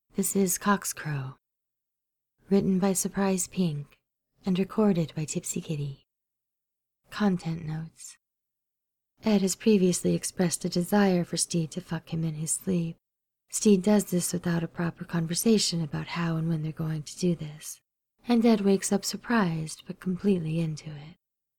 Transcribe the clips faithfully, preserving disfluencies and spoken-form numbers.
This is Coxcrow, written by Surprise Pink and recorded by Tipsy Kitty. Content notes. Ed has previously expressed a desire for Steed to fuck him in his sleep. Steed does this without a proper conversation about how and when they're going to do this, and Ed wakes up surprised but completely into it.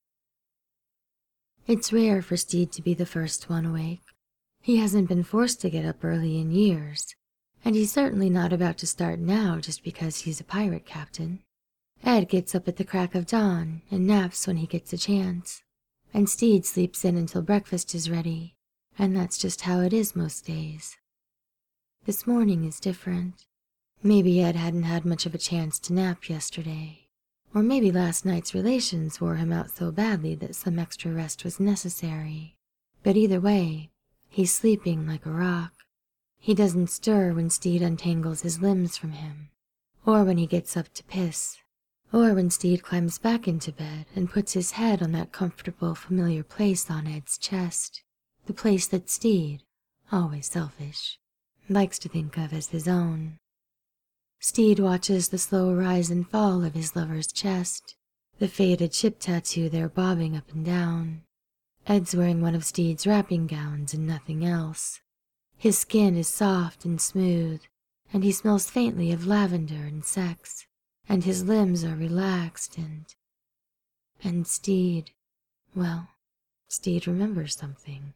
It's rare for Steed to be the first one awake. He hasn't been forced to get up early in years, and he's certainly not about to start now just because he's a pirate captain. Ed gets up at the crack of dawn and naps when he gets a chance, and Steed sleeps in until breakfast is ready, and that's just how it is most days. This morning is different. Maybe Ed hadn't had much of a chance to nap yesterday, or maybe last night's relations wore him out so badly that some extra rest was necessary. But either way, he's sleeping like a rock. He doesn't stir when Steed untangles his limbs from him, or when he gets up to piss, or when Steed climbs back into bed and puts his head on that comfortable, familiar place on Ed's chest, the place that Steed, always selfish, likes to think of as his own. Steed watches the slow rise and fall of his lover's chest, the faded ship tattoo there bobbing up and down. Ed's wearing one of Steed's wrapping gowns and nothing else. His skin is soft and smooth, and he smells faintly of lavender and sex, and his limbs are relaxed and... And Steed, well, Steed remembers something.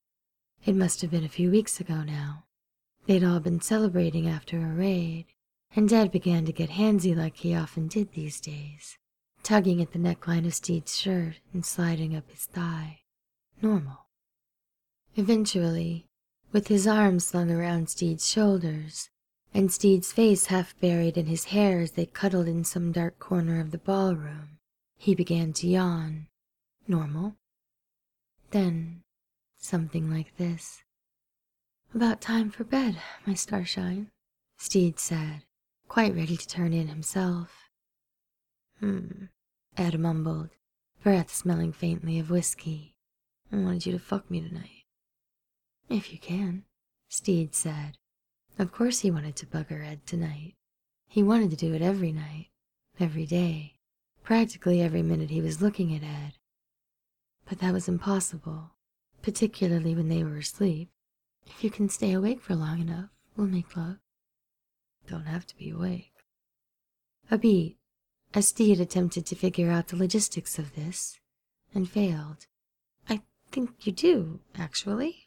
It must have been a few weeks ago now. They'd all been celebrating after a raid, and Ed began to get handsy like he often did these days, tugging at the neckline of Steed's shirt and sliding up his thigh. Normal. Eventually, with his arms slung around Steed's shoulders, and Steed's face half buried in his hair as they cuddled in some dark corner of the ballroom, he began to yawn. Normal. Then, something like this. "About time for bed, my starshine," Steed said, quite ready to turn in himself. Hmm, Ed mumbled, breath smelling faintly of whiskey. "I wanted you to fuck me tonight." "If you can," Steed said. Of course he wanted to bugger Ed tonight. He wanted to do it every night, every day, practically every minute he was looking at Ed. But that was impossible, particularly when they were asleep. "If you can stay awake for long enough, we'll make love." "Don't have to be awake." A beat, as Steed attempted to figure out the logistics of this, and failed. "I think you do, actually."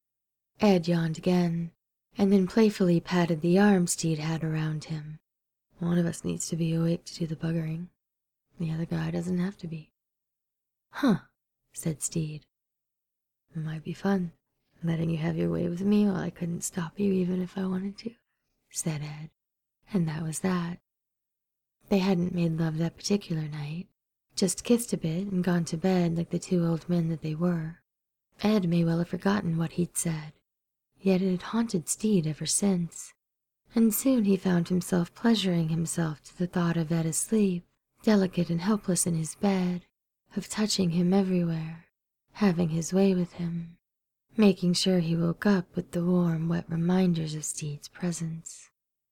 Ed yawned again, and then playfully patted the arm Steed had around him. "One of us needs to be awake to do the buggering. The other guy doesn't have to be." "Huh," said Steed. "It might be fun, letting you have your way with me while I couldn't stop you even if I wanted to," said Ed. And that was that. They hadn't made love that particular night, just kissed a bit and gone to bed like the two old men that they were. Ed may well have forgotten what he'd said, yet it had haunted Steed ever since. And soon he found himself pleasuring himself to the thought of Ed asleep, delicate and helpless in his bed, of touching him everywhere, having his way with him, making sure he woke up with the warm, wet reminders of Steed's presence.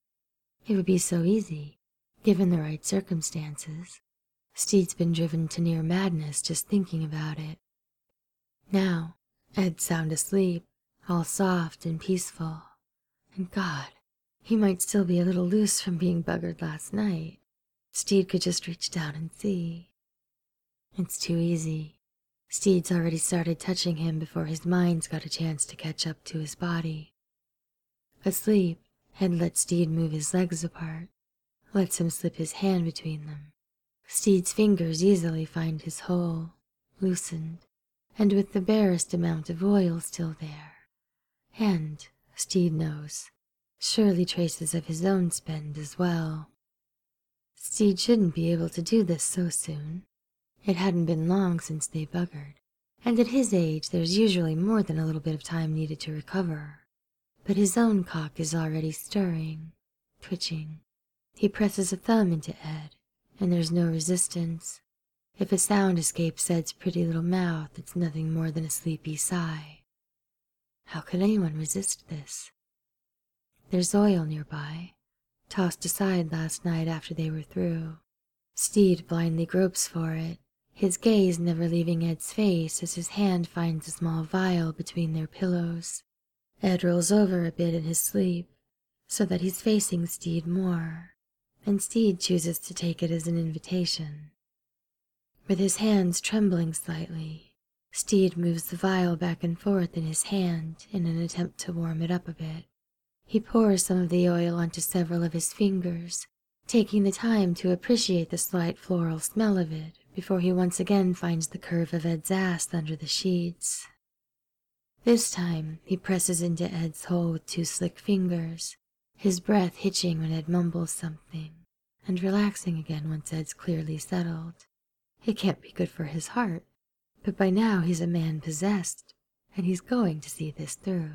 It would be so easy, given the right circumstances. Steed's been driven to near madness just thinking about it. Now, Ed's sound asleep, all soft and peaceful. And God, he might still be a little loose from being buggered last night. Steed could just reach down and see. It's too easy. Steed's already started touching him before his mind's got a chance to catch up to his body. Asleep, Ed lets Steed move his legs apart, lets him slip his hand between them. Steed's fingers easily find his hole, loosened, and with the barest amount of oil still there. And, Steed knows, surely traces of his own spend as well. Steed shouldn't be able to do this so soon. It hadn't been long since they buggered, and at his age there's usually more than a little bit of time needed to recover. But his own cock is already stirring, twitching. He presses a thumb into Ed, and there's no resistance. If a sound escapes Ed's pretty little mouth, it's nothing more than a sleepy sigh. How could anyone resist this? There's oil nearby, tossed aside last night after they were through. Steed blindly gropes for it, his gaze never leaving Ed's face as his hand finds a small vial between their pillows. Ed rolls over a bit in his sleep, so that he's facing Steed more, and Steed chooses to take it as an invitation. With his hands trembling slightly, Steed moves the vial back and forth in his hand in an attempt to warm it up a bit. He pours some of the oil onto several of his fingers, taking the time to appreciate the slight floral smell of it before he once again finds the curve of Ed's ass under the sheets. This time, he presses into Ed's hole with two slick fingers, his breath hitching when Ed mumbles something, and relaxing again once Ed's clearly settled. It can't be good for his heart, but by now he's a man possessed, and he's going to see this through.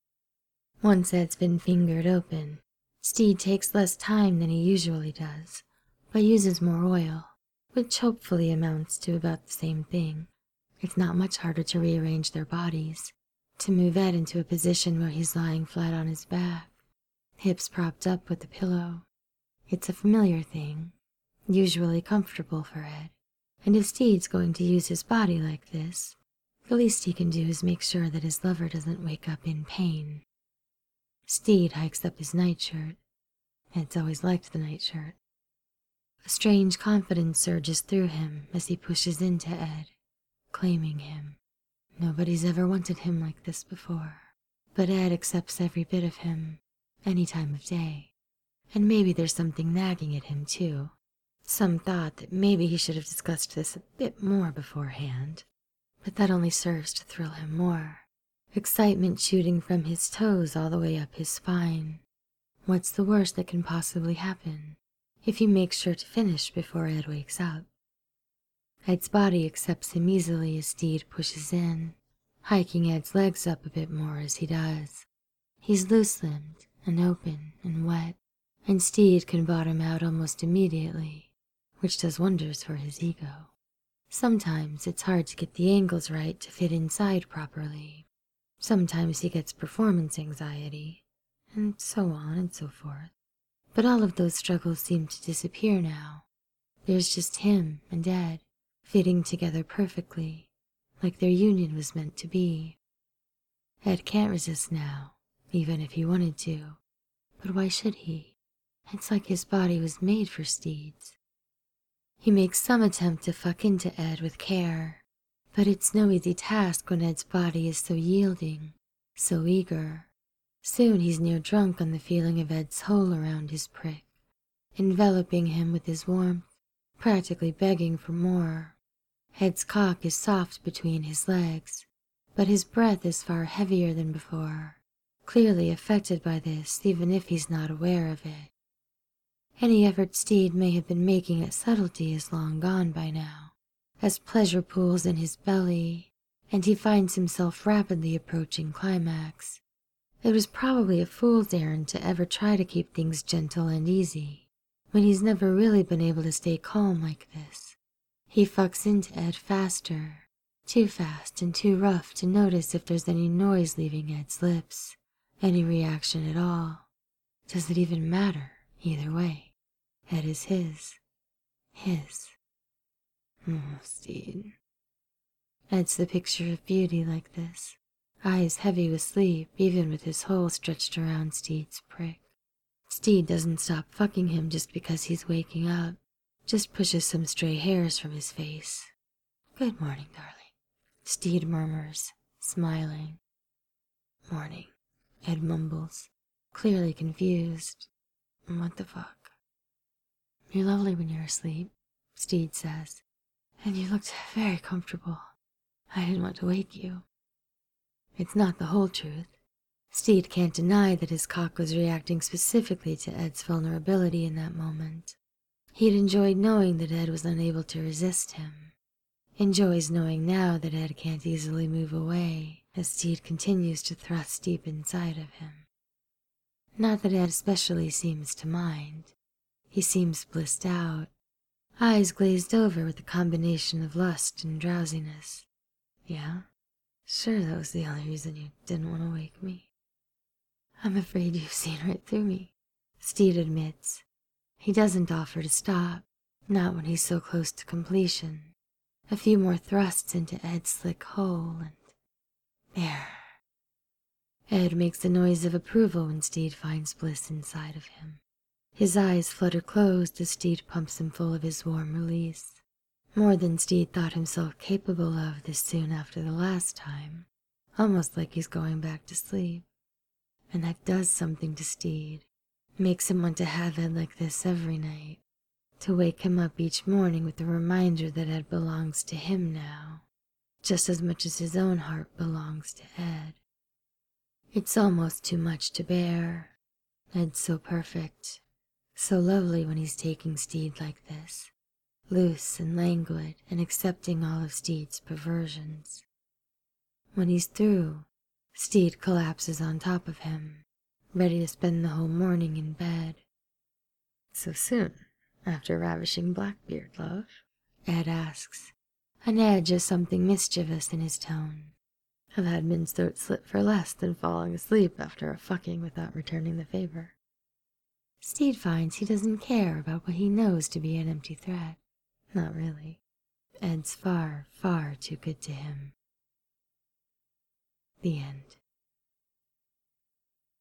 Once Ed's been fingered open, Steed takes less time than he usually does, but uses more oil, which hopefully amounts to about the same thing. It's not much harder to rearrange their bodies, to move Ed into a position where he's lying flat on his back, hips propped up with the pillow. It's a familiar thing, usually comfortable for Ed, and if Steed's going to use his body like this, the least he can do is make sure that his lover doesn't wake up in pain. Steed hikes up his nightshirt. Ed's always liked the nightshirt. A strange confidence surges through him as he pushes into Ed, claiming him. Nobody's ever wanted him like this before, but Ed accepts every bit of him, any time of day. And maybe there's something nagging at him too. Some thought that maybe he should have discussed this a bit more beforehand, but that only serves to thrill him more. Excitement shooting from his toes all the way up his spine. What's the worst that can possibly happen if he makes sure to finish before Ed wakes up? Ed's body accepts him easily as Steed pushes in, hiking Ed's legs up a bit more as he does. He's loose-limbed and open and wet, and Steed can bottom out almost immediately, which does wonders for his ego. Sometimes it's hard to get the angles right to fit inside properly. Sometimes he gets performance anxiety, and so on and so forth. But all of those struggles seem to disappear now. There's just him and Ed, fitting together perfectly, like their union was meant to be. Ed can't resist now, even if he wanted to. But why should he? It's like his body was made for Steed's. He makes some attempt to fuck into Ed with care, but it's no easy task when Ed's body is so yielding, so eager. Soon he's near drunk on the feeling of Ed's hole around his prick, enveloping him with his warmth, practically begging for more. Ed's cock is soft between his legs, but his breath is far heavier than before, clearly affected by this even if he's not aware of it. Any effort Steed may have been making at subtlety is long gone by now, as pleasure pools in his belly, and he finds himself rapidly approaching climax. It was probably a fool's errand to ever try to keep things gentle and easy, when he's never really been able to stay calm like this. He fucks into Ed faster, too fast and too rough to notice if there's any noise leaving Ed's lips, any reaction at all. Does it even matter? Either way, Ed is his. His. Oh, Steed. Ed's the picture of beauty like this, eyes heavy with sleep even with his hole stretched around Steed's prick. Steed doesn't stop fucking him just because he's waking up, just pushes some stray hairs from his face. Good morning, darling, Steed murmurs, smiling. Morning, Ed mumbles, clearly confused. What the fuck? You're lovely when you're asleep, Steed says, and you looked very comfortable. I didn't want to wake you. It's not the whole truth. Steed can't deny that his cock was reacting specifically to Ed's vulnerability in that moment. He'd enjoyed knowing that Ed was unable to resist him. Enjoys knowing now that Ed can't easily move away as Steed continues to thrust deep inside of him. Not that Ed especially seems to mind. He seems blissed out, eyes glazed over with a combination of lust and drowsiness. Yeah? Sure, that was the only reason you didn't want to wake me. I'm afraid you've seen right through me, Steed admits. He doesn't offer to stop, not when he's so close to completion. A few more thrusts into Ed's slick hull and... there. Ed makes a noise of approval when Steed finds bliss inside of him. His eyes flutter closed as Steed pumps him full of his warm release. More than Steed thought himself capable of this soon after the last time. Almost like he's going back to sleep. And that does something to Steed. Makes him want to have Ed like this every night. To wake him up each morning with the reminder that Ed belongs to him now. Just as much as his own heart belongs to Ed. It's almost too much to bear. Ed's so perfect. So lovely when he's taking Steed like this. Loose and languid and accepting all of Steed's perversions. When he's through, Steed collapses on top of him, ready to spend the whole morning in bed. So soon, after ravishing Blackbeard, love? Ed asks, an edge of something mischievous in his tone. I've had men's throats slit for less than falling asleep after a fucking without returning the favor. Steed finds he doesn't care about what he knows to be an empty threat. Not really. Ed's far, far too good to him. The end.